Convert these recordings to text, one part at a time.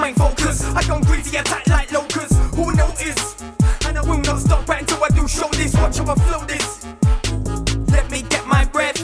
main focus. I gone greasy attack like locusts. Who notice? And I will not stop until I do show this. Watch how I flow this. Let me get my breath.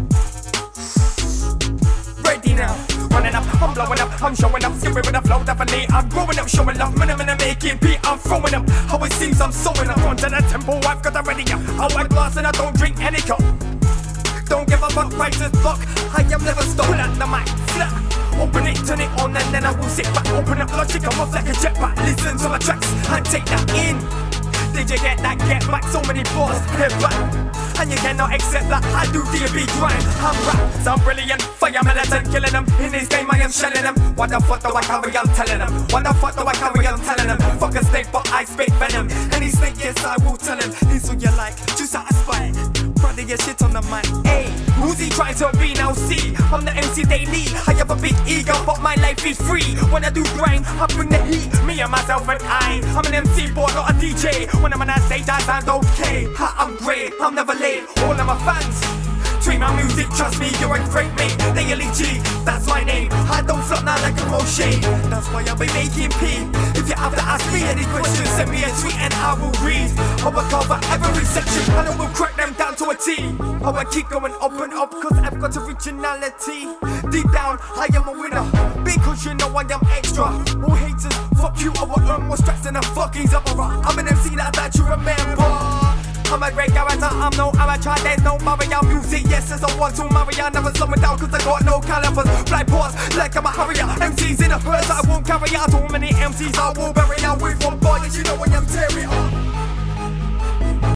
Ready now. Running up, I'm blowing up, I'm showing up, skipping with the flow, definitely I'm growing up, showing love, minimum and making beat, I'm throwing up. How it seems I'm sewing up, onto the tempo, I've got a ready up. I white glass and I don't drink any cup. Don't give a fuck, righteous fuck, I am never stuck. Pull out the mic, flat, open it, turn it on and then I will sit back. Open up logic, I'm off like a jetpack. Listen to my tracks and take that in. Did you get that? Get back, so many bars, head back. And you cannot accept that I do D&B grind. I'm rap, so I'm brilliant. Fire militant, killing them. In this game I am shelling them. What the fuck do I carry? I'm telling them. What the fuck do I carry? I'm telling them. Fuck a snake, but I spit venom. Any snake, yes I will tell him. He's what you like, too satisfied. Brother, your shit on the mic. Hey, who's he trying to be now? See, I'm the MC they need. I have a big ego, but my life is free. When I do grind, I bring the heat. Me and myself and I'm an MC, boy, not a DJ. When I'm on that stage, I sound okay. Ha, I'm great, I'm never late. All of my fans tweet my music, trust me, you're a great mate. Daily G, that's my name. I don't flop now like a Moshe. That's why I'll be making P. If you have to ask me any questions, send me a tweet and I will read. I will cover every section and I will crack them down to a T. I will keep going up and up cause I've got originality. Deep down, I am a winner because you know I am extra. All haters, fuck you, I will earn more stress than a fucking Zabara. I'm an MC that you remember. I'm a great character, I'm no amateur, there's no Mario music. Yes, there's a one to Mario, never slow it down cause I got no calipers. Fly pause like I'm a hurrier, MCs in a purse I won't carry out. Too many MCs I will bury out with one